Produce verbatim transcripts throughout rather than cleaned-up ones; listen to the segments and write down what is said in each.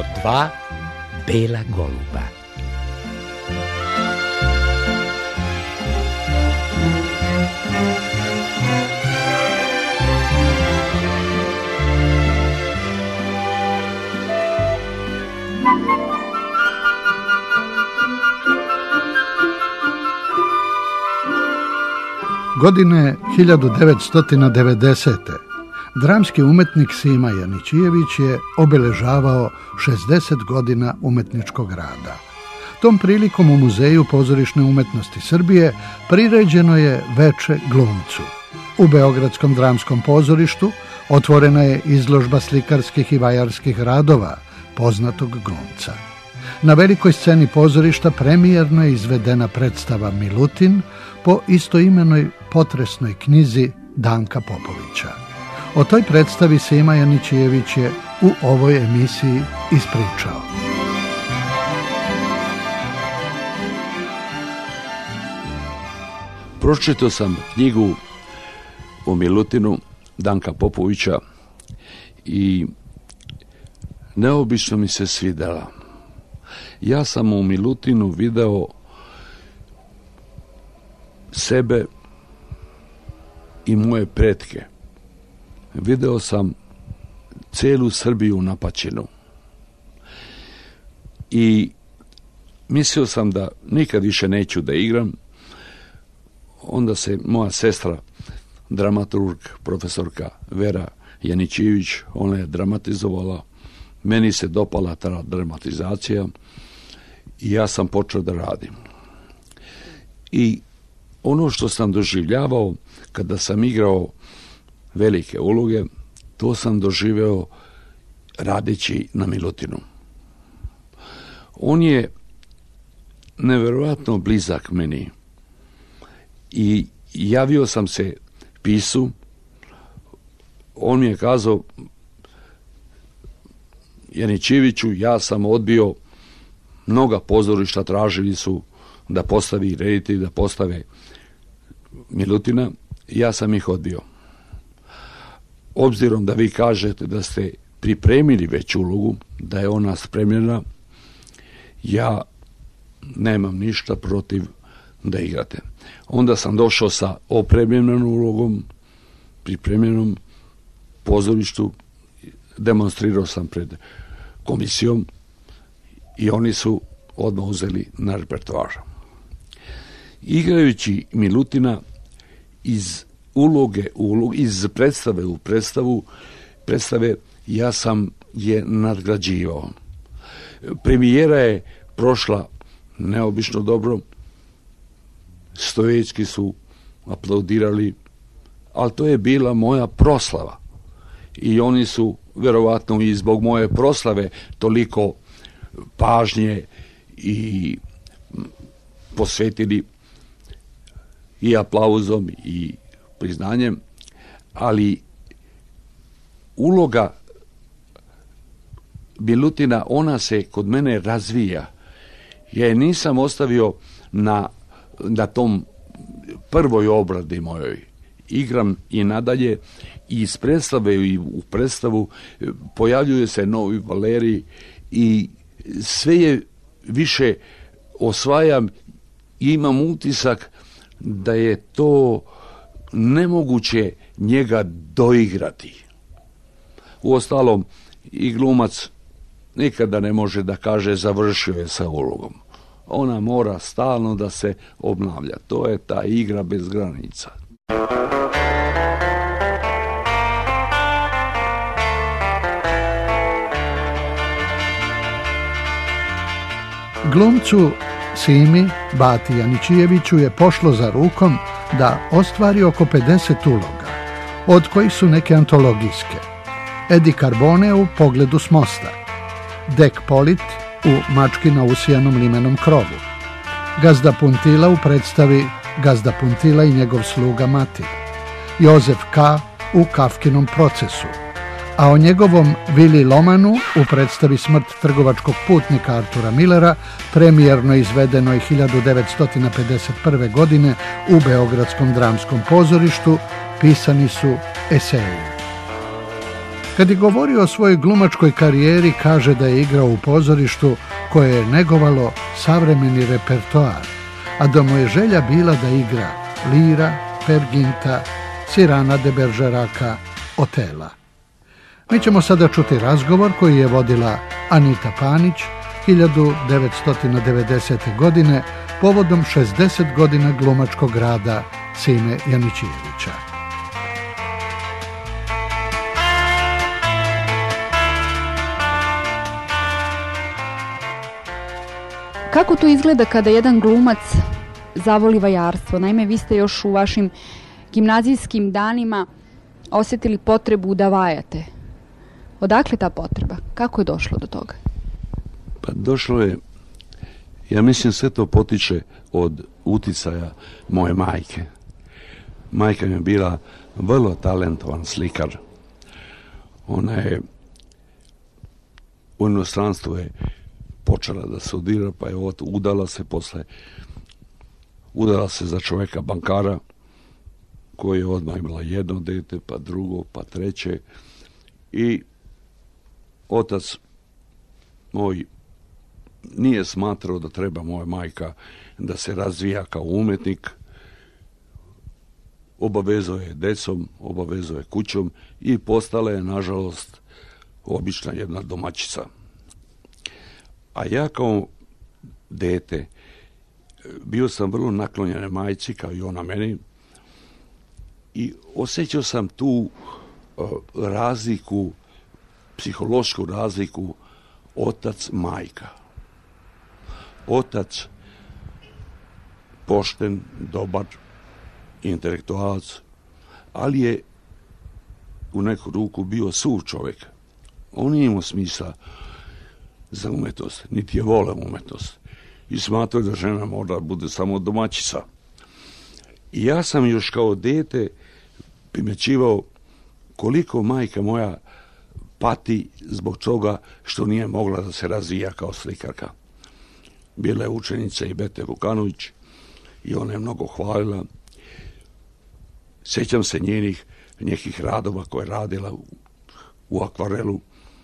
od dva bela goluba. Godine hiljadu devetsto devedesete. dramski umetnik Sima Janićijević je obeležavao šezdeset godina umetničkog rada. Tom prilikom u Muzeju pozorišne umetnosti Srbije priređeno je veče glumcu. U Beogradskom dramskom pozorištu otvorena je izložba slikarskih i vajarskih radova poznatog glumca. Na velikoj sceni pozorišta premijerno je izvedena predstava Milutin po istoimenoj potresnoj knjizi Danka Popovića. O toj predstavi Sima Janićijević je u ovoj emisiji ispričao. Pročitao sam knjigu o Milutinu Danka Popovića i neobično mi se svidela. Ja sam u Milutinu video sebe i moje pretke. Video sam celu Srbiju napaćenu. I mislio sam da nikad više neću da igram. Onda se moja sestra, dramaturg, profesorka Vera Janićijević, ona je dramatizovala. Meni se dopala ta dramatizacija i ja sam počeo da radim. I ono što sam doživljavao kada sam igrao velike uloge, to sam doživeo radeći na Milutinu. On je neverovatno blizak meni i javio sam se pisu. On mi je kazao: Janićijeviću, ja sam odbio mnoga pozorišta, tražili su da postavi reditelj, da postave Milutina, ja sam ih odbio. Obzirom da vi kažete da ste pripremili već ulogu, da je ona spremljena, ja nemam ništa protiv da igrate. Onda sam došao sa opremljenom ulogom, pripremljenom pozorištu, demonstrirao sam pred komisijom i oni su odmah uzeli na repertoar. Igrajući Milutina iz uloge u ulogu, iz predstave u predstavu, predstave ja sam je nadgrađivao. Premijera je prošla neobično dobro, stojećki su aplaudirali, ali to je bila moja proslava. I oni su, verovatno i zbog moje proslave, toliko pažnje i posvetili i aplauzom i priznanjem, ali uloga Milutina, ona se kod mene razvija. Ja je nisam ostavio na, na tom prvoj obradi mojoj. Igram i nadalje i iz predstave i u predstavu pojavljuje se novi Valerij i sve je više osvajam i imam utisak da je to nemoguće njega doigrati. Uostalom, i glumac nikada ne može da kaže završio je sa ulogom. Ona mora stalno da se obnavlja. To je ta igra bez granica. Glumcu Simi Bati Janićijeviću je pošlo za rukom da ostvari oko pedeset uloga, od kojih su neke antologijske. Edi Carbone u Pogledu s mosta, Dek Polit u Mački na usijanom limenom krovu, Gazda Puntila u predstavi Gazda Puntila i njegov sluga Mati, Jozef K. u Kafkinom procesu, a o njegovom Vili Lomanu u predstavi Smrt trgovačkog putnika Artura Millera, premijerno izvedenoj hiljadu devetsto pedeset prve. godine u Beogradskom dramskom pozorištu, pisani su eseji. Kad je govorio o svojoj glumačkoj karijeri, kaže da je igrao u pozorištu koje je negovalo savremeni repertoar, a da mu je želja bila da igra Lira, Perginta, Cyrana de Bergeraka, Otela. Mi ćemo sada čuti razgovor koji je vodila Anita Panić hiljadu devetsto devedesete. godine povodom šezdeset godina glumačkog rada Sime Janićijevića. Kako to izgleda kada jedan glumac zavoli vajarstvo? Naime, vi ste još u vašim gimnazijskim danima osjetili potrebu da vajate. Odakle ta potreba? Kako je došlo do toga? Pa došlo je, ja mislim sve to potiče od uticaja moje majke. Majka mi je bila vrlo talentovan slikar. Ona je u inostranstvu je počela da studira, pa je udala se posle, udala se za čovjeka bankara, koji je odmah imala jedno dete, pa drugo, pa treće. I otac moj nije smatrao da treba moja majka da se razvija kao umjetnik. Obavezao je decom, obavezao je kućom i postala je, nažalost, obična jedna domaćica. A ja kao dete bio sam vrlo naklonjen majci, kao i ona meni, i osjećao sam tu uh, razliku, psihološku razliku otac-majka. Otac pošten, dobar, intelektualac, ali je u neku ruku bio sur čovjek. On nije imao smisla za umjetnost, niti je voleo umjetnost. I smatrao da žena mora bude samo domaćica. I ja sam još kao dete primjećivao koliko majka moja pati zbog toga što nije mogla da se razvija kao slikarka. Bila je učenica i Bete Vukanović i ona je mnogo hvalila. Sjećam se njenih nekih radova koje je radila u, u akvarelu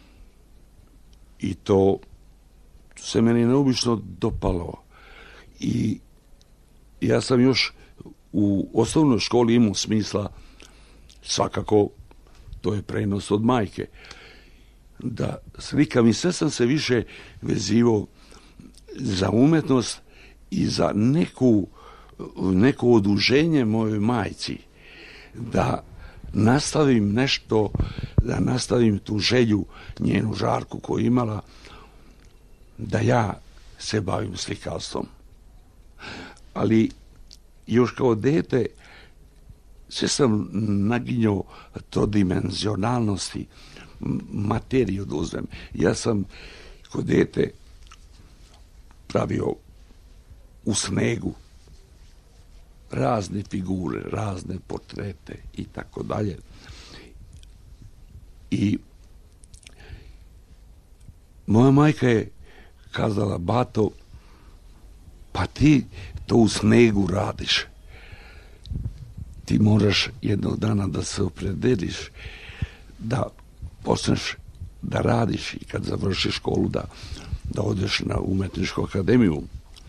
i to se meni neobično dopalo. I ja sam još u osnovnoj školi imao smisla, svakako to je prenos od majke, da slikam i sve sam se više vezivao za umjetnost i za neku, neko oduženje mojoj majci, da nastavim nešto, da nastavim tu želju, njenu žarku koju imala, da ja se bavim slikarstvom. Ali još kao dete sve sam naginjao trodimenzionalnosti, materiju da uzmem. Ja sam kao dete pravio u snegu razne figure, razne portrete i tako dalje. I moja majka je kazala: bato, pa ti to u snegu radiš. Ti moraš jednog dana da se opredeliš, da počneš da radiš i kad završiš školu da, da odeš na umetničku akademiju.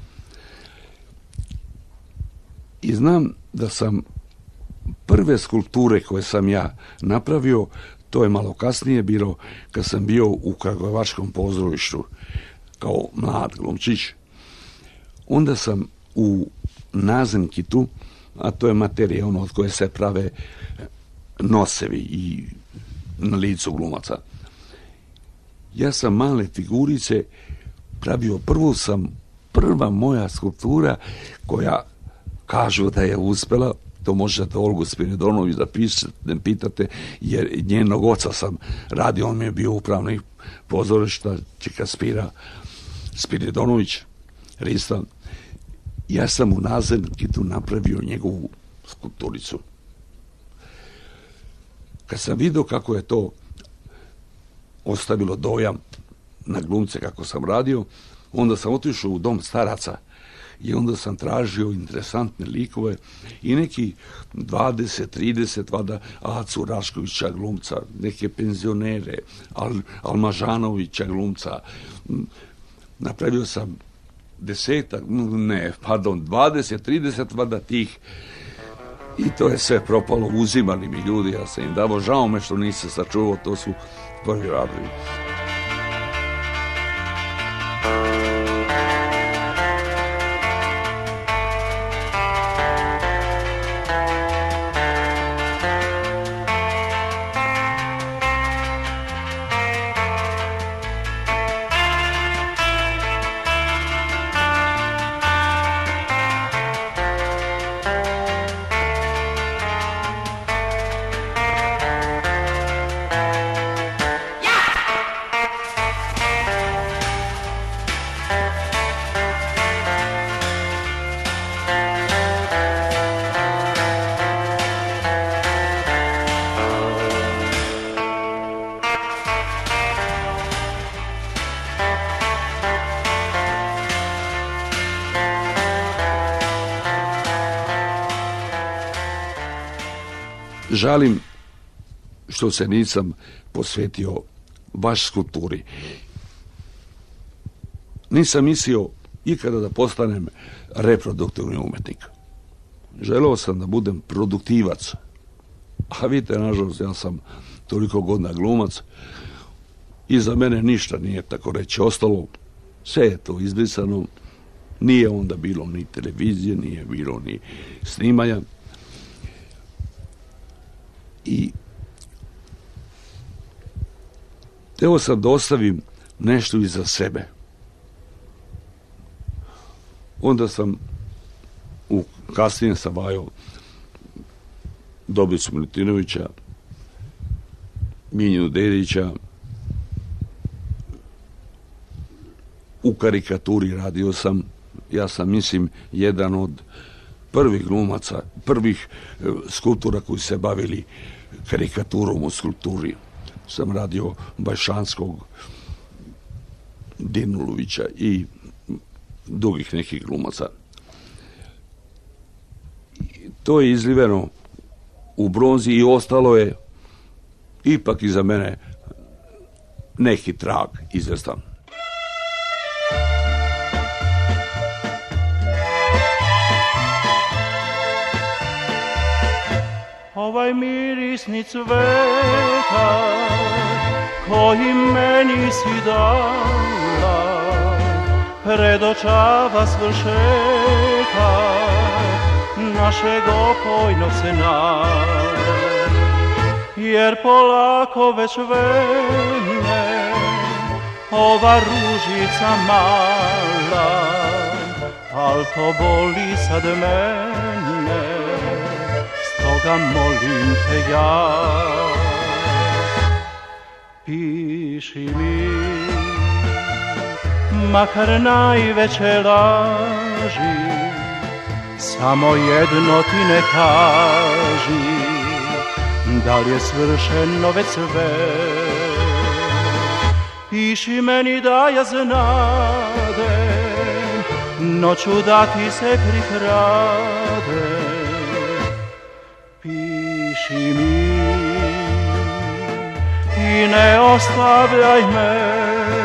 I znam da sam prve skulpture koje sam ja napravio, to je malo kasnije bilo kad sam bio u Kragujevačkom pozorištu kao mlad glumčić. Onda sam u nazemkitu, a to je materija ono od koje se prave nosevi i na licu glumaca. Ja sam male figurice pravio, prvo sam, prva moja skulptura koja kažu da je uspela, to možete Olgu Spiridonović da pitate, jer njenog oca sam radio, on mi je bio upravnik pozorišta Čika Spira Spiridonović, Rista. Ja sam u nazemkitu napravio njegovu skulpturicu. Kad sam vidio kako je to ostavilo dojam na glumce kako sam radio, onda sam otišao u dom staraca i onda sam tražio interesantne likove i neki dvadeset trideset vada Acu Raškovića glumca, neke penzionere, Al, Almažanovića glumca. Napravio sam desetak, ne, pardon, dvadeset trideset vada tih i to je sve propalo, uzimali mi ljudi, ja sam im davo, žao me što nisam sačuvao, to su prvi radovi. Žalim što se nisam posvetio baš skulpturi. Nisam mislio ikada da postanem reproduktivni umetnik. Želeo sam da budem produktivac. A vidite, nažalost, ja sam toliko godina glumac i za mene ništa nije, tako reći, ostalo. Sve je to izbrisano. Nije onda bilo ni televizije, nije bilo ni snimanja. I evo sad da ostavim nešto iza sebe. Onda sam u kasnije sam vajao Dobricu Milutinovića, Minju Dedića, u karikaturi radio sam, ja sam mislim jedan od prvih glumaca, prvih skulptora koji se bavili karikaturom u skulpturi. Sam radio Bajšanskog, Dinulovića i drugih nekih glumaca. To je izliveno u bronzi i ostalo je ipak iza mene neki trag izvrstan. Ovaj mirisni cveta koji meni si dala predočava svršetak našeg opojnog sna, jer polako već vene ova ružica mala, al to boli sad mene, stoga molim te ja, piši mi, makar najveće laži, samo jedno ti ne kaži, da li je svršeno već sve. Piši meni da ja znadem, noću da ti se prikradem. Piši mi i ne ostavljaj me.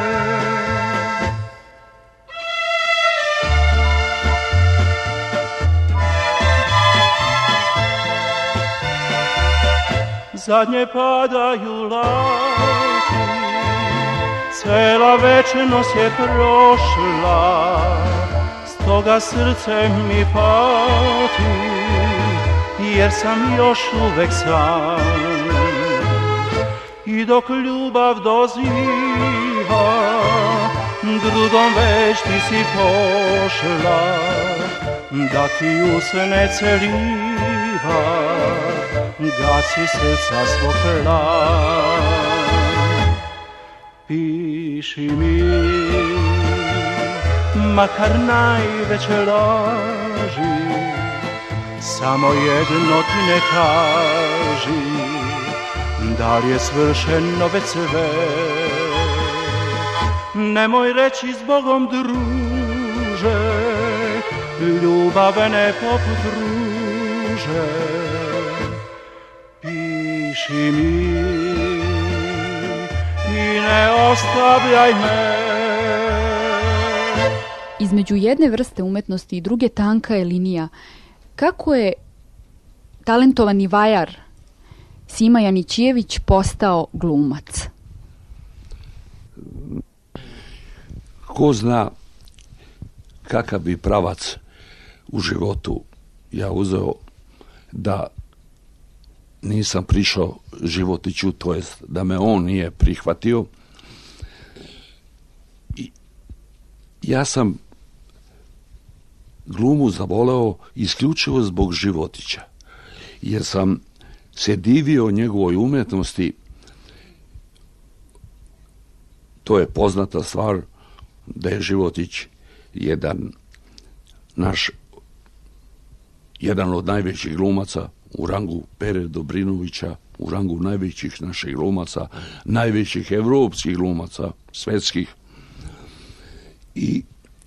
Zadnje padaju laki, cela večnost je prošla, stoga srce mi pati, jer sam još uvek sam. I dok ljubav doziva, drugom već ti si pošla, da ti usne celiva, gasi srca svog plan. Piši mi, makar najveće laži, samo jedno ti ne kaži, da li je svršeno već sve. Nemoj reći s Bogom druže, ljubavne poput ruže. Piši mi i ne ostavljaj me. Između jedne vrste umetnosti i druge tanka je linija. Kako je talentovani vajar Sima Janićijević postao glumac? Ko zna kakav bi pravac u životu ja uzeo da nisam prišao Životiću, to jest da me on nije prihvatio. I ja sam glumu zavoleo isključivo zbog Životića, jer sam se divio njegovoj umjetnosti. To je poznata stvar da je Životić jedan naš jedan od najvećih glumaca u rangu Pere Dobrinovića, u rangu najvećih naših glumaca, najvećih evropskih glumaca, svetskih. I,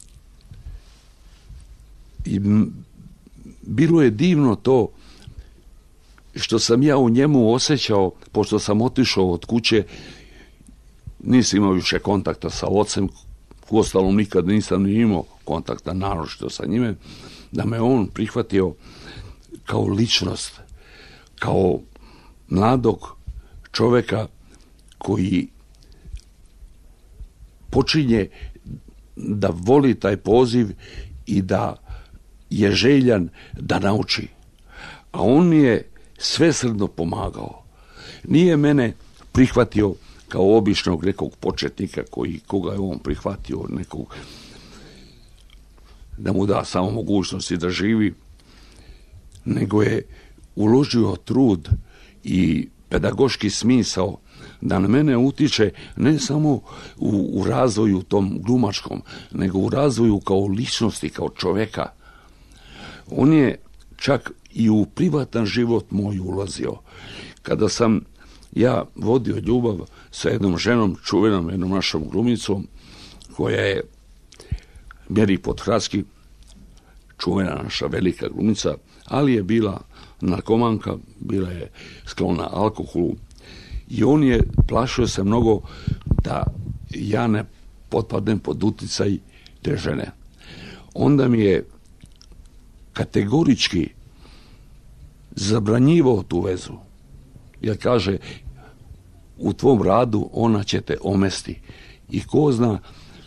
i bilo je divno to što sam ja u njemu osjećao, pošto sam otišao od kuće, nisam imao više kontakta sa ocem, uostalom nikad nisam ni imao kontakta naročito sa njime, da me on prihvatio kao ličnost, kao mladog čovjeka koji počinje da voli taj poziv i da je željan da nauči. A on mi je svesrdno pomagao. Nije mene prihvatio kao običnog nekog početnika koji, koga je on prihvatio, nekog da mu da samo mogućnosti da živi, nego je uložio trud i pedagoški smisao da na mene utiče ne samo u, u razvoju tom glumačkom, nego u razvoju kao ličnosti, kao čovjeka. On je čak i u privatan život moj ulazio. Kada sam ja vodio ljubav sa jednom ženom, čuvenom jednom našom glumicom, koja je Meri Podhradski, čuvena naša velika glumica, ali je bila narkomanka, bila je sklona alkoholu i on je plašio se mnogo da ja ne potpadnem pod uticaj te žene. Onda mi je kategorički zabranjivao tu vezu, jer kaže, u tvom radu ona će te omesti i ko zna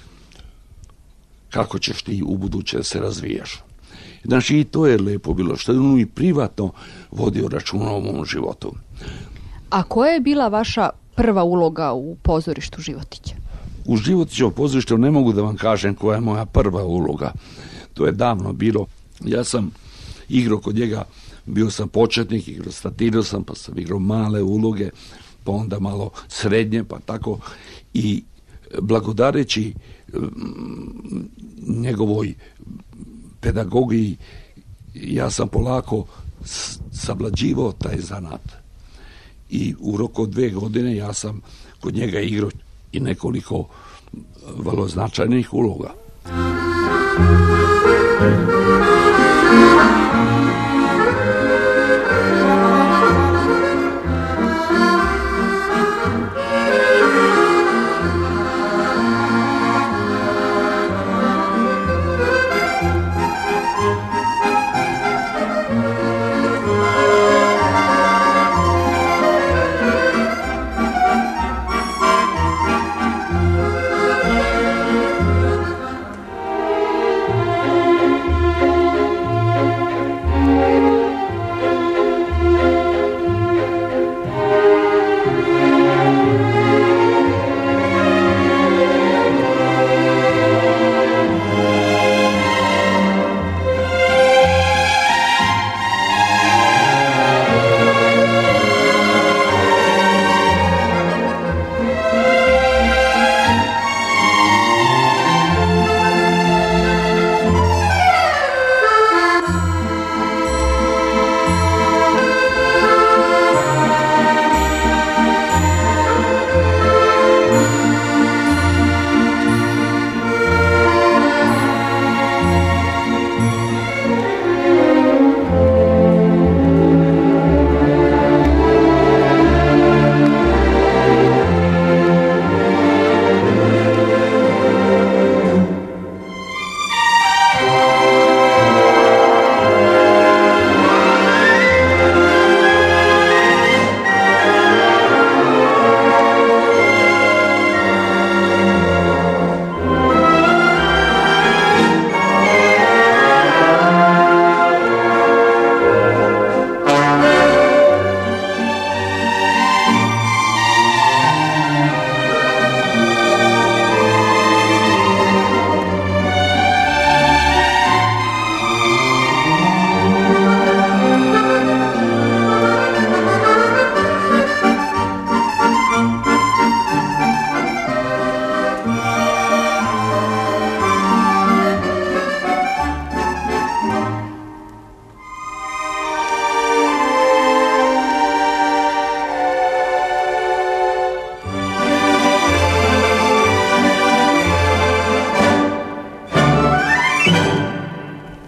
kako ćeš ti u buduće se razvijaš. Znači, i to je lepo bilo, što je on i privatno vodio računa o mom životu. A koja je bila vaša prva uloga u pozorištu Životića? U Životićevom pozorištu ne mogu da vam kažem koja je moja prva uloga. To je davno bilo. Ja sam igrao kod njega, bio sam početnik, igrao statirao sam, pa sam igrao male uloge, pa onda malo srednje, pa tako. I blagodareći njegovoj pedagogiji, ja sam polako sablađivao taj zanat. I u roku od dve godine ja sam kod njega igrao i nekoliko vrlo značajnih uloga.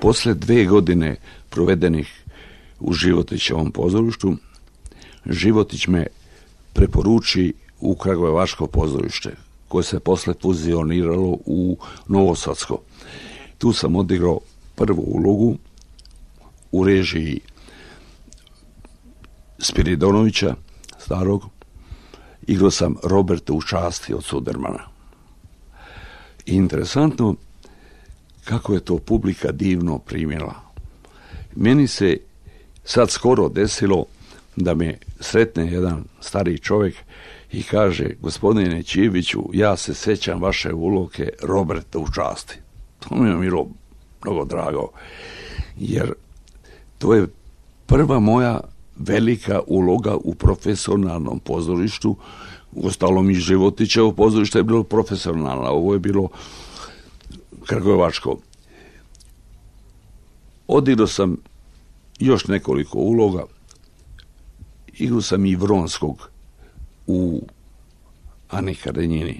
Posle dve godine provedenih u Životićevom pozorištu, Životić me preporuči u Kragujevačko pozorište, koje se posle fuzioniralo u Novosadsko. Tu sam odigrao prvu ulogu u režiji Spiridonovića, starog. Igrao sam Roberta u Časti od Sudermana. I interesantno kako je to publika divno primila. Meni se sad skoro desilo da me sretne jedan stariji čovjek i kaže: gospodine Čijeviću, ja se sećam vaše uloge Roberta u Časti. To mi je bilo mnogo drago, jer to je prva moja velika uloga u profesionalnom pozorištu. Uostalom i Životićevo pozorište je bilo profesionalno, ovo je bilo Kragujevačko. Odigrao sam još nekoliko uloga. Igrao sam i Vronskog u Ani Karenjini.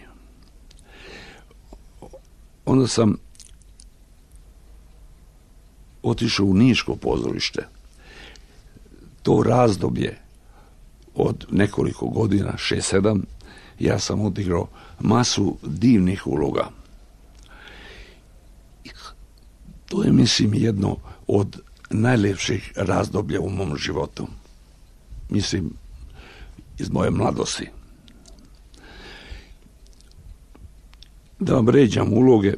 Onda sam otišao u Niško pozorište. To razdoblje od nekoliko godina, šest, sedam, ja sam odigrao masu divnih uloga. To je, mislim, jedno od najljepših razdoblja u mom životu. Mislim, iz moje mladosti. Da vam ređam uloge.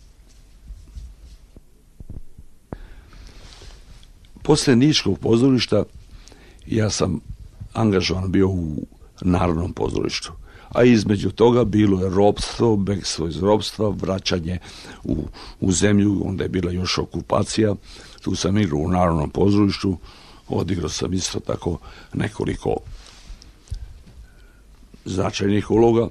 Posle Niškog pozorišta ja sam angažovan bio u Narodnom pozorištu. A između toga bilo je ropstvo, bekstvo iz ropstva, vraćanje u, u zemlju, onda je bila još okupacija. Tu sam igrao u Narodnom pozorištu, odigrao sam isto tako nekoliko značajnih uloga.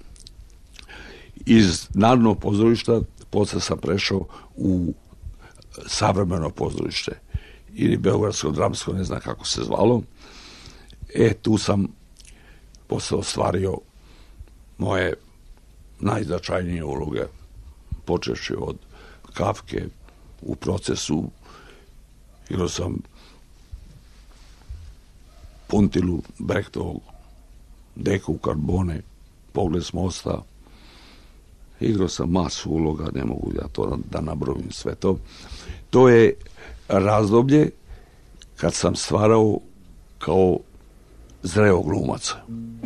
Iz Narodnog pozorišta posle sam prešao u Savremeno pozorište ili Beogradsko dramsko, ne znam kako se zvalo. E, tu sam posle ostvario moje najznačajnije uloge, počevši od Kafke u Procesu. Igrao sam Puntilu Brechtovog, Deku Karbone, Pogled s mosta. Igrao sam masu uloga, ne mogu ja to da nabrojim sve to. To je razdoblje kad sam stvarao kao zreo glumac.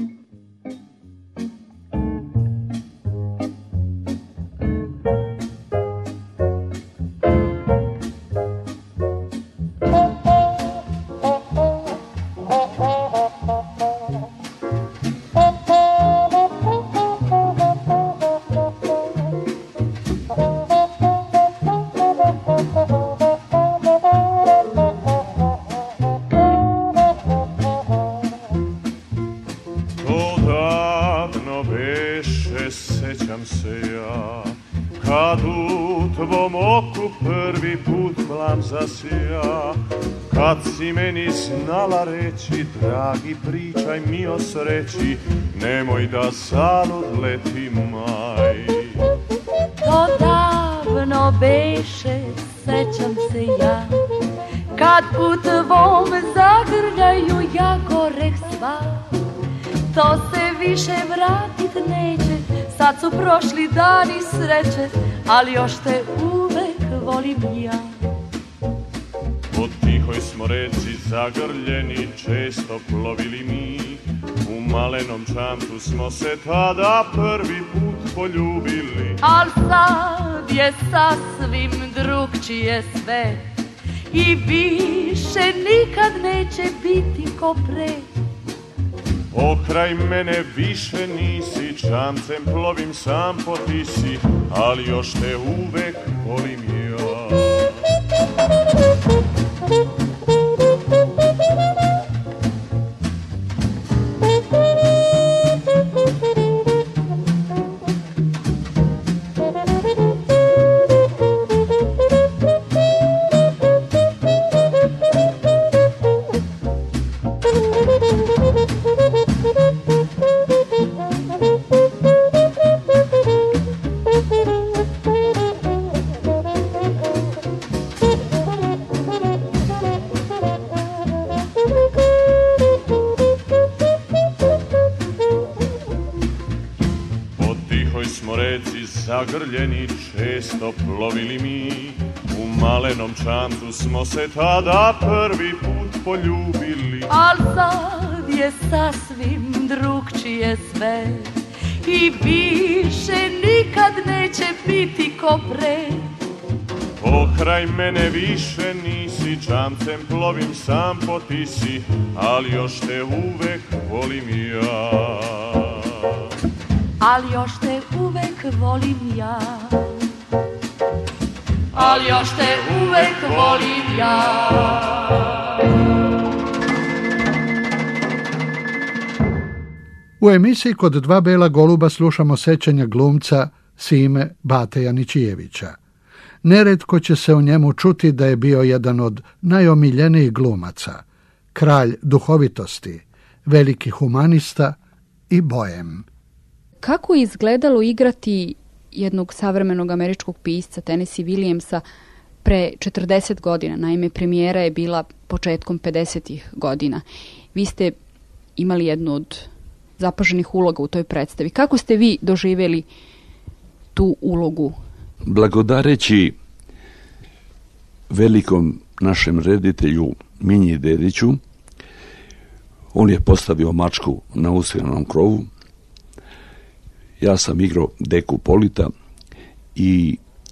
Kad si meni znala reći, dragi, pričaj mi o sreći, nemoj da zalud leti maj. To davno beše, sećam se ja, kad u tvom zagrljaju ja goreh sva. To se više vratit neće, sad su prošli dani sreće, ali još te uvek volim ja. Po tihoj smo reci zagrljeni često plovili mi, u malenom čamcu smo se tada prvi put poljubili. Al sad je sasvim drugčije sve i više nikad neće biti ko pre. Pokraj mene više nisi, čamcem plovim sam po tisi, ali još te uvek volim ja. smo reci zagrljeni, često plovili mi. U malenom čamcu smo se tada prvi put poljubili. Al sad je sasvim drugčije sve i više nikad neće biti ko pre. Pokraj mene više nisi, čamcem plovim sam po tisi, ali još te uvek volim ja. Ali još te uvek volim ja. Ali još te uvek volim ja. U emisiji Kod dva bela goluba slušamo sećanja glumca Sime Bate Janičijevića. Neretko će se o njemu čuti da je bio jedan od najomiljenijih glumaca, kralj duhovitosti, veliki humanista i bojem. Kako je izgledalo igrati jednog savremenog američkog pisca Tennessee Williamsa pre četrdeset godina? Naime, premijera je bila početkom pedesetih godina. Vi ste imali jednu od zapaženih uloga u toj predstavi. Kako ste vi doživjeli tu ulogu? Blagodareći velikom našem reditelju Minji Dediću, on je postavio mačku na usiranom krovu. Ja sam igrao Deku Polita i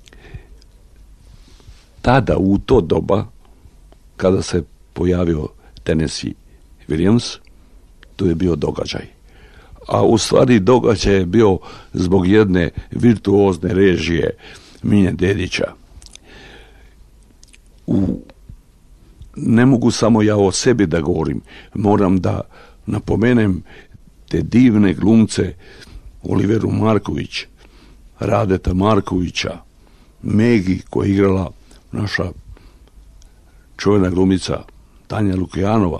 tada u to doba kada se pojavio Tennessee Williams, to je bio događaj. A u stvari događaj je bio zbog jedne virtuozne režije Minje Dedića. U, ne mogu samo ja o sebi da govorim, moram da napomenem te divne glumce Oliveru Marković, Radeta Markovića, Megi koja je igrala naša čuvena glumica Tanja Lukijanova.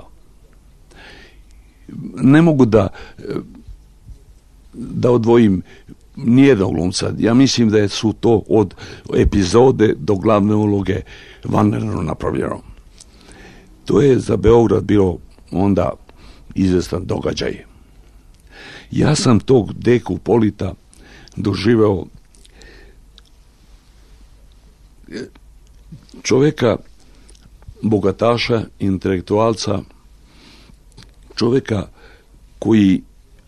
Ne mogu da da odvojim nijednog glumca. Ja mislim da su to od epizode do glavne uloge vanredno napravljeno. To je za Beograd bilo onda izvestan događaj. Ja sam tog Deku Polita doživeo čovjeka, bogataša, intelektualca, čovjeka koji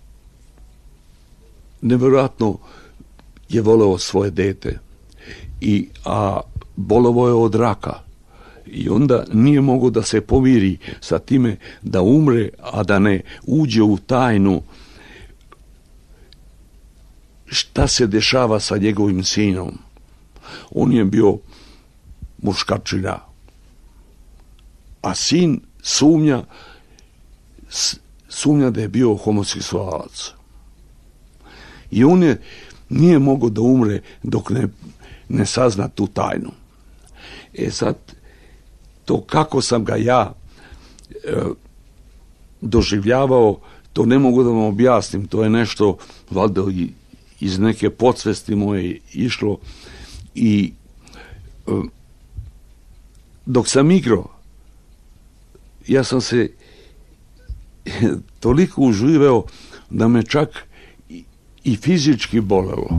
nevjerojatno je voleo svoje dete, i, a bolovao je od raka. I onda nije mogao da se pomiri sa time da umre, a da ne uđe u tajnu šta se dešava sa njegovim sinom. On je bio muškačina, a sin sumnja sumnja da je bio homoseksualac. I on je nije mogao da umre dok ne, ne sazna tu tajnu. E sad, to kako sam ga ja e, doživljavao, to ne mogu da vam objasnim. To je nešto valjda iz neke podsvesti moje išlo. I e, dok sam igrao, ja sam se toliko uživao da me čak i, i fizički bolelo.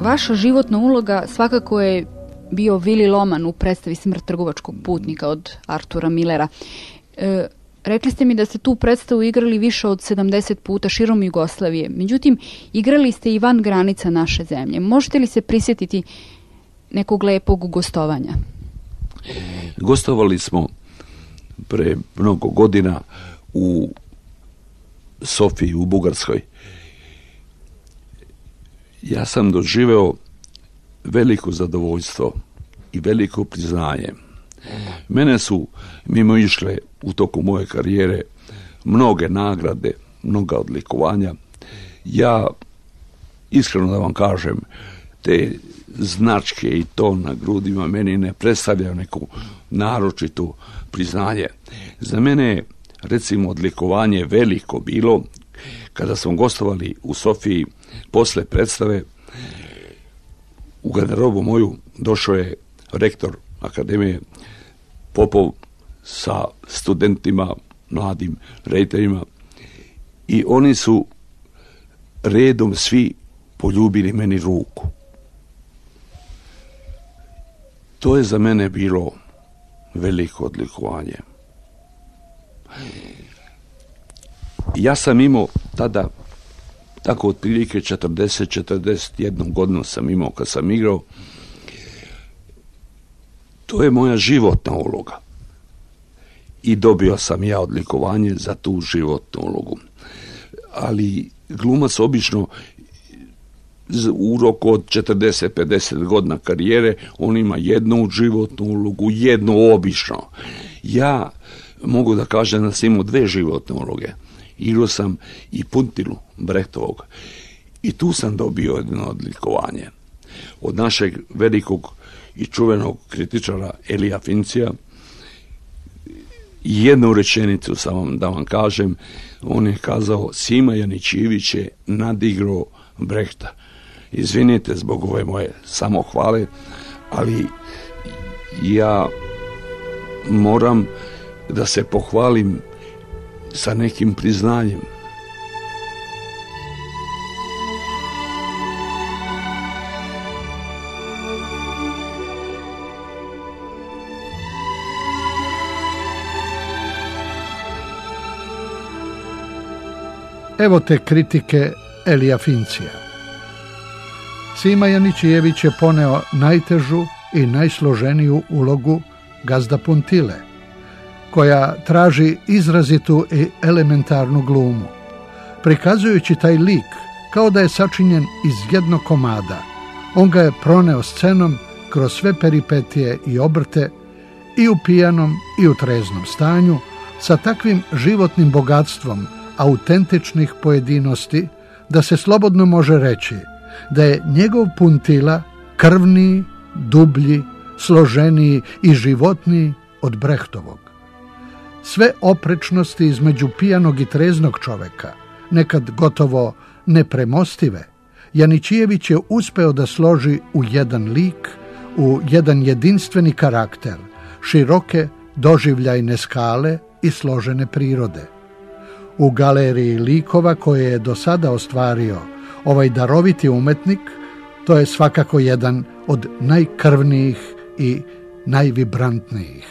Vaša životna uloga svakako je bio Vili Loman u predstavi Smrt trgovačkog putnika od Artura Millera. E, rekli ste mi da ste tu predstavu igrali više od sedamdeset puta širom Jugoslavije. Međutim, igrali ste i van granica naše zemlje. Možete li se prisjetiti nekog lepog gostovanja? Gostovali smo pre mnogo godina u Sofiji u Bugarskoj. Ja sam doživeo veliko zadovoljstvo i veliko priznanje. Mene su mimo išle u toku moje karijere mnoge nagrade, mnoga odlikovanja. Ja, iskreno da vam kažem, te značke i to na grudima meni ne predstavljaju neku naročitu priznanje. Za mene je, recimo, odlikovanje veliko bilo kada smo gostovali u Sofiji posle predstave. U garderobu moju došao je rektor Akademije Popov sa studentima, mladim rediteljima, i oni su redom svi poljubili meni ruku. To je za mene bilo veliko odlikovanje. Ja sam imao tada, tako otprilike četrdeset četrdeset jednu godinu sam imao kad sam igrao. To je moja životna uloga. I dobio sam ja odlikovanje za tu životnu ulogu. Ali glumac obično u roku od četrdeset pedeset godina karijere, on ima jednu životnu ulogu, jednu obično. Ja mogu da kažem da sam imao dve životne uloge. Igrao sam i Puntilu Brehtovog i tu sam dobio jedno odlikovanje od našeg velikog i čuvenog kritičara Elija Fincija. Jednu rečenicu sam vam da vam kažem, on je kazao: Sima Janićijević je nadigrao Brehta. Izvinite zbog ove moje samohvale, ali ja moram da se pohvalim sa nekim priznanjem. Evo te kritike Elija Fincija. Sima Janićijević je poneo najtežu i najsloženiju ulogu gazda Puntile, koja traži izrazitu i elementarnu glumu. Prikazujući taj lik kao da je sačinjen iz jednog komada, on ga je proneo scenom kroz sve peripetije i obrte, i u pijanom i u treznom stanju, sa takvim životnim bogatstvom autentičnih pojedinosti da se slobodno može reći da je njegov Puntila krvniji, dublji, složeniji i životniji od Brehtovog. Sve oprečnosti između pijanog i treznog čoveka, nekad gotovo nepremostive, Janićijević je uspeo da složi u jedan lik, u jedan jedinstveni karakter, široke doživljajne skale i složene prirode. U galeriji likova koje je do sada ostvario ovaj daroviti umetnik, to je svakako jedan od najkrvnijih i najvibrantnijih.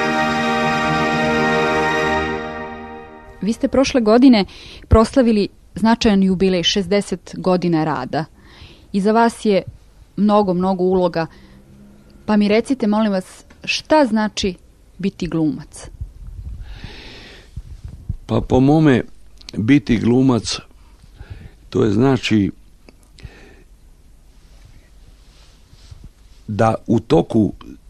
Vi ste prošle godine proslavili značajan jubilej, šezdeset godina rada. Iza vas je mnogo, mnogo uloga. Pa mi recite, molim vas, šta znači biti glumac? Pa po mome, biti glumac, to je znači da u toku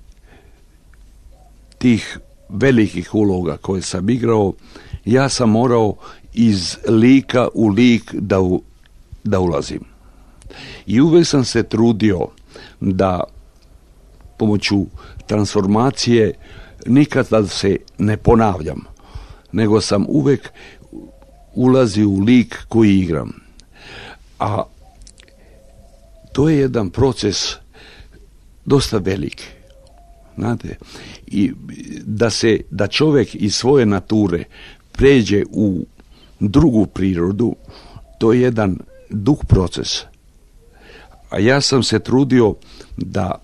tih velikih uloga koje sam igrao, ja sam morao iz lika u lik da, u, da ulazim. I uvijek sam se trudio da pomoću transformacije nikada se ne ponavljam, nego sam uvijek ulazio u lik koji igram. A to je jedan proces dosta velik. Znate, i da se, da čovjek iz svoje nature pređe u drugu prirodu, to je jedan dug proces. A ja sam se trudio da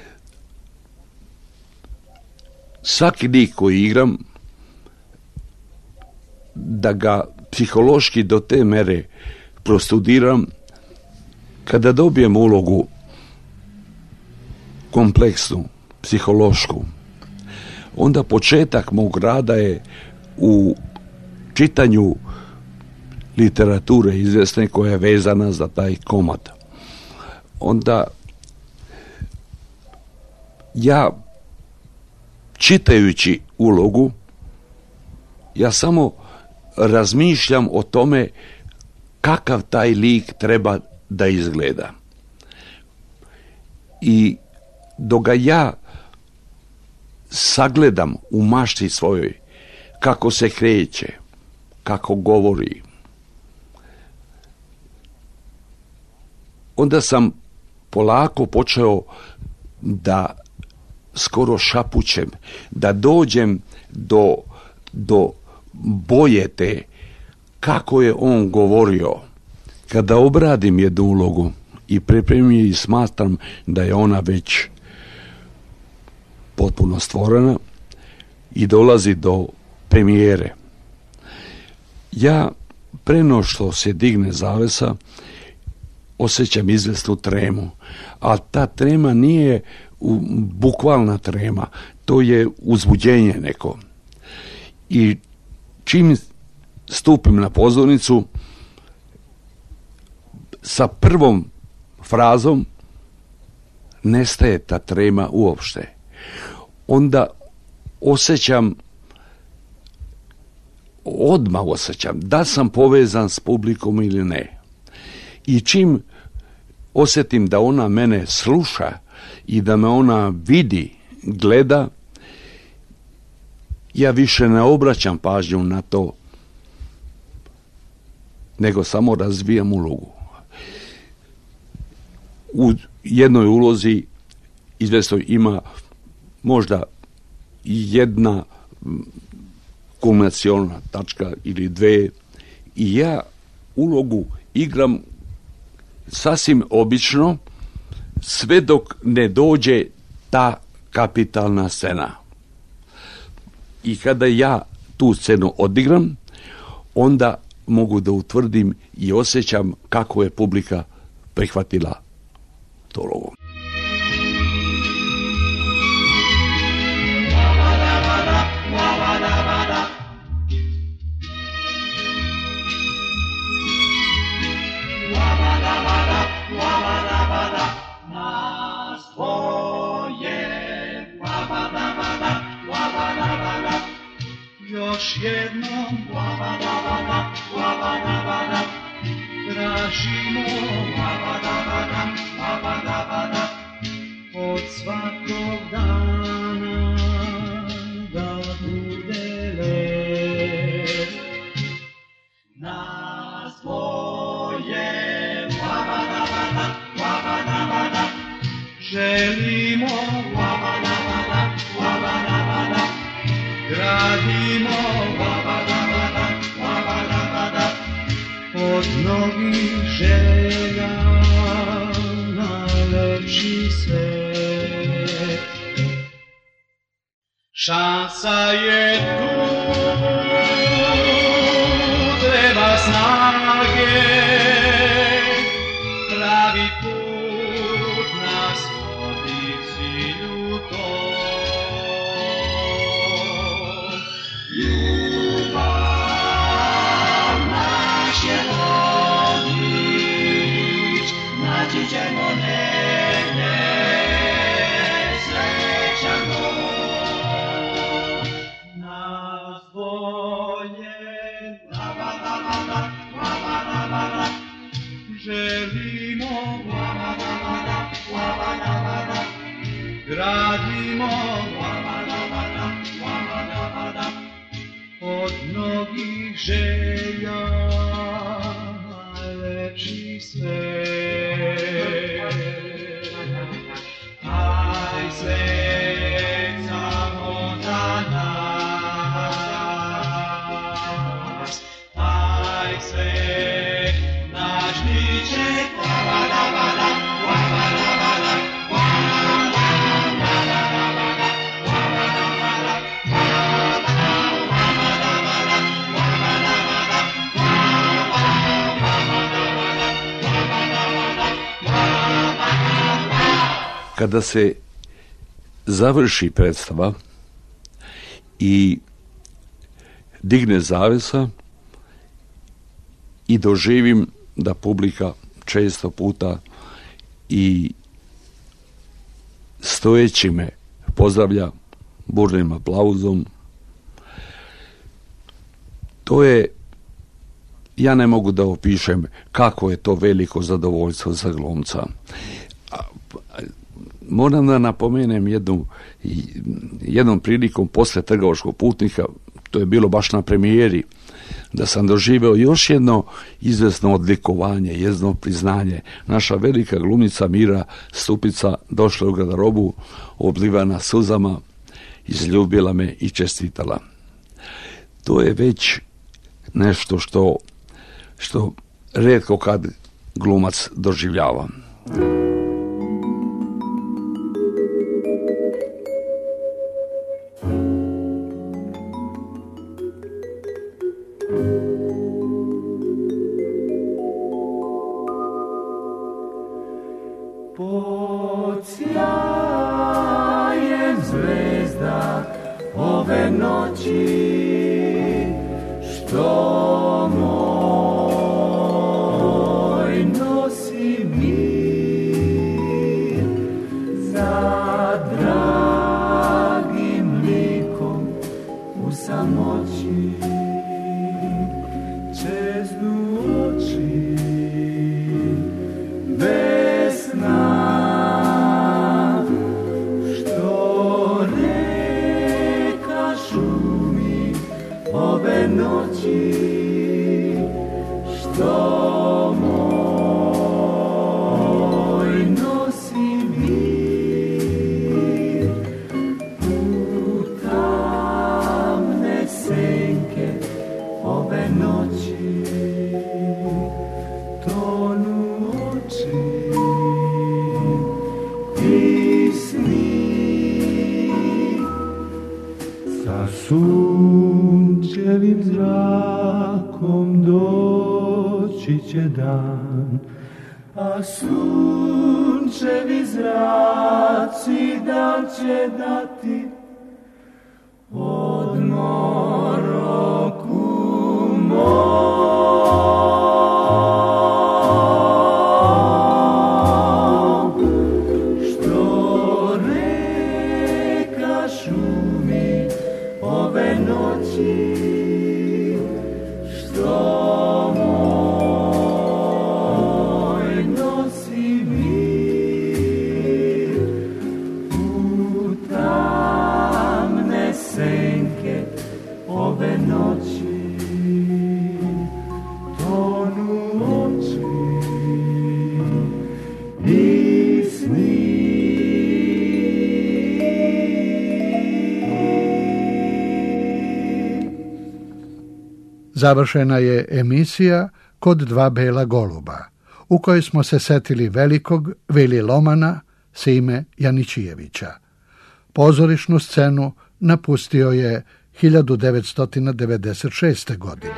svaki lik koji igram, da ga psihološki do te mere prostudiram, kada dobijem ulogu kompleksnu, psihološku, onda početak mog rada je u čitanju literature izvjesne koja je vezana za taj komad. Onda ja, čitajući ulogu, ja samo razmišljam o tome kakav taj lik treba da izgleda. I dok ga ja sagledam u mašti svojoj, kako se kreće, kako govori, onda sam polako počeo da skoro šapućem, da dođem do, do boje te, kako je on govorio. Kada obradim jednu ulogu i pripremim i smatram da je ona već potpuno stvorena i dolazi do premijere, ja preno što se digne zavesa osjećam izvjesnu tremu, a ta trema nije bukvalna trema, to je uzbuđenje neko. I čim stupim na pozornicu, sa prvom frazom nestaje ta trema uopšte. Onda osjećam, odmah osjećam da sam povezan s publikom ili ne. I čim osjetim da ona mene sluša i da me ona vidi, gleda, ja više ne obraćam pažnju na to, nego samo razvijam ulogu. U jednoj ulozi izvjesno ima možda jedna kulminaciona tačka ili dve i ja ulogu igram sasvim obično sve dok ne dođe ta kapitalna scena. I kada ja tu scenu odigram, onda mogu da utvrdim i osjećam kako je publika prihvatila to ulogu. Još jednom lavada, lavada, lavada, tražimo lavada, lavada, lavada, lavada, od svakog dana da bude lep. Na svoje lavada, lavada, lavada, lavada, želimo lavada, lavada, lavada, lavada, gradimo lavada, lavada, lavada, lavada, od mnogih želja najlepši svet. Šansa je tu, treba snage, gradimo od mnogih želja lepši svet. Aj svet samo za nas, aj svet naš niče vala-la-vala, vala-la-vala, kada se završi predstava i digne zavesa i doživim da publika često puta i stojeći me pozdravlja burnim aplauzom, to je, ja ne mogu da opišem kako je to veliko zadovoljstvo za glumca. Moram da napomenem jednu, jednom prilikom posle Trgovačkog putnika, to je bilo baš na premijeri, da sam doživeo još jedno izvesno odlikovanje, jedno priznanje. Naša velika glumica Mira Stupica došla u garderobu, oblivana suzama, izljubila me i čestitala. To je već nešto što, što retko kad glumac doživljava. Pod sjajem zvezda ove noći, što moj nosi mir, za dragim likom u samoći čeznu oči bez sna. Ove noći, što moj nosi mir, u tamne senke ove noći, tonu oči i sni sa sunčevim zrakom doći će dan, a sunčevi zraci dan će dati odmor oku mom, što reka šumi ove noći, što moj nosi mir, u tamne senke ove noći, tonu oči i sni. Završena je emisija Kod dva bela goluba, u kojoj smo se setili velikog Vili Lomana Sime Janićijevića. Pozorišnu scenu napustio je hiljadu devetsto devedeset šeste. godine.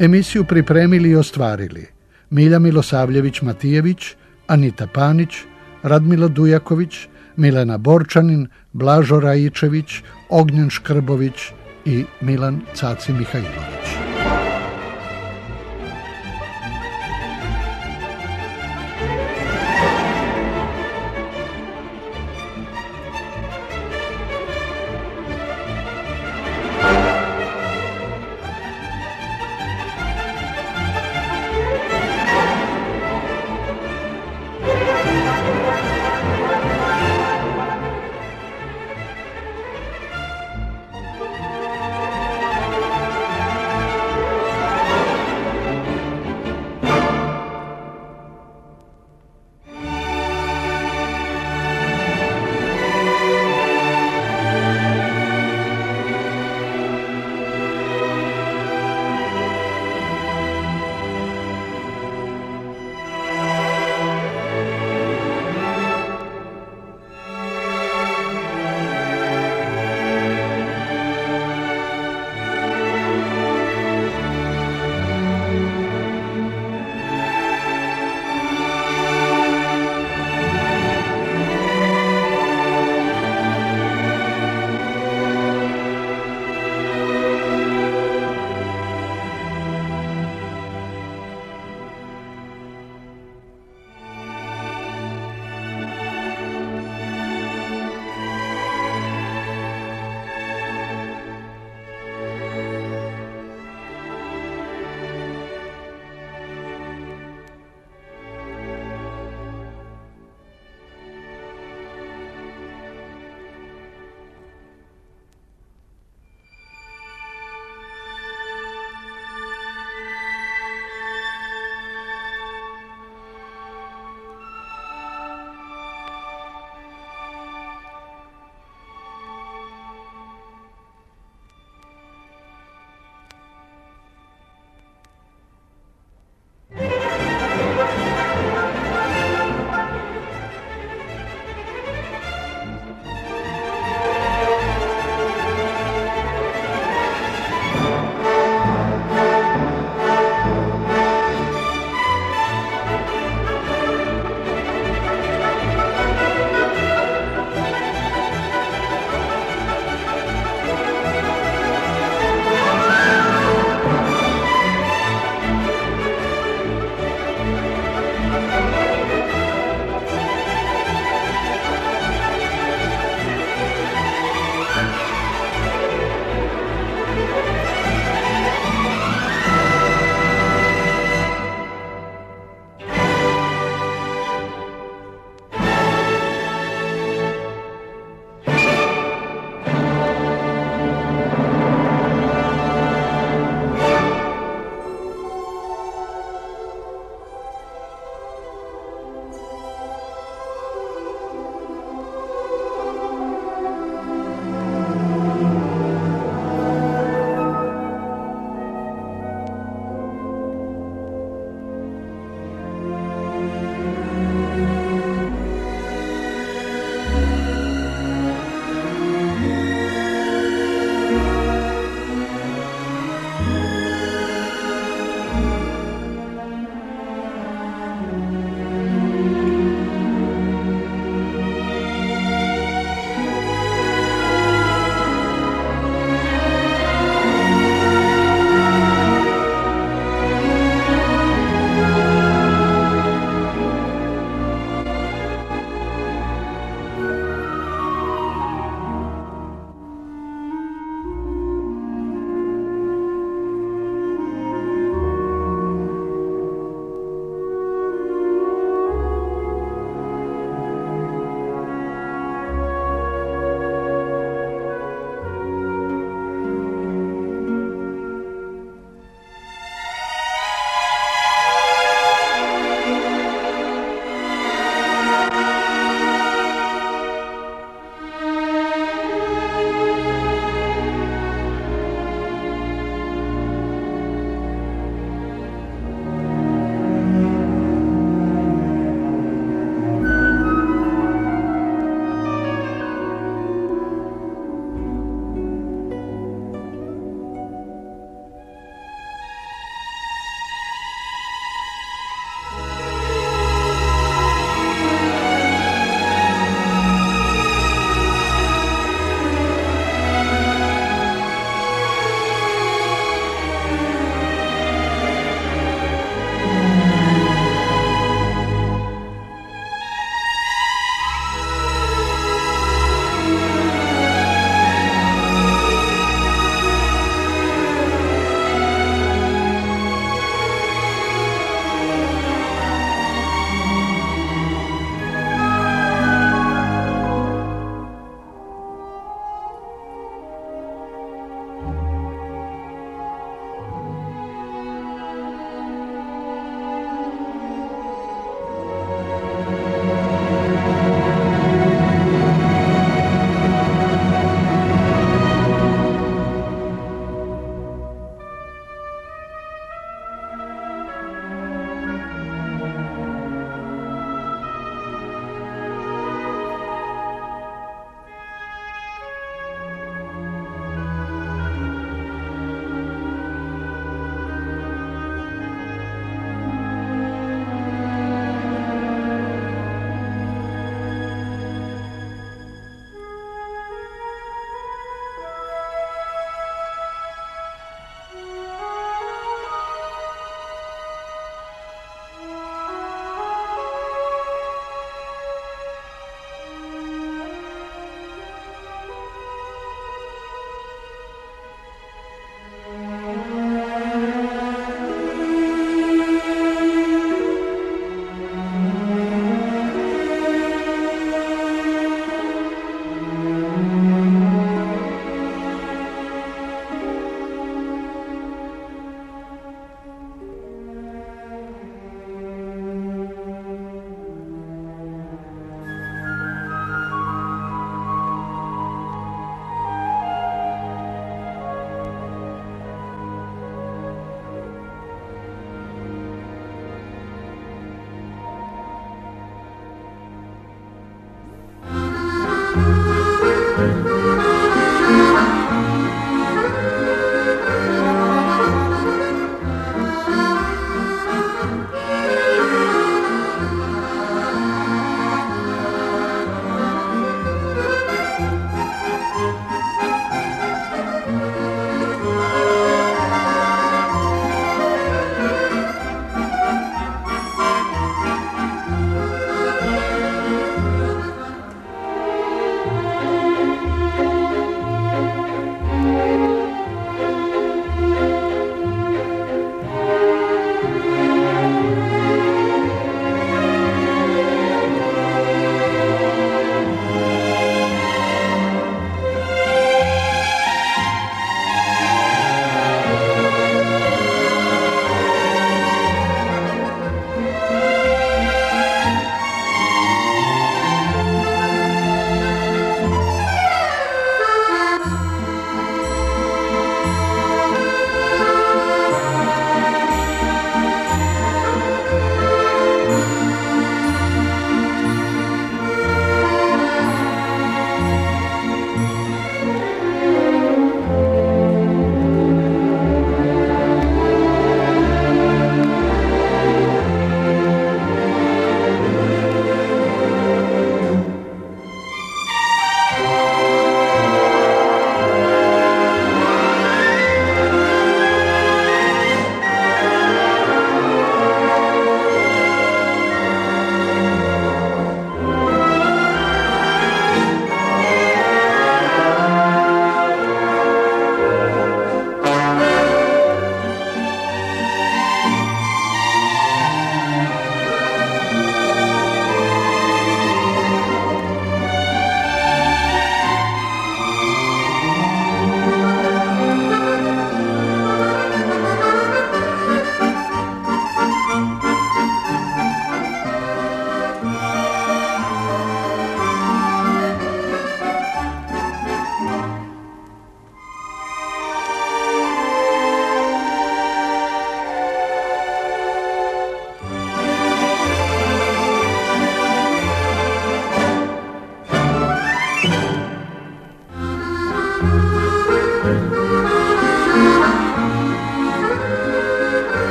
Emisiju pripremili i ostvarili Milja Milosavljević-Matijević, Anita Panić, Radmilo Dujaković, Milena Borčanin, Blažo Raičević, Ognjen Škrbović i Milan Caci Mihajlović.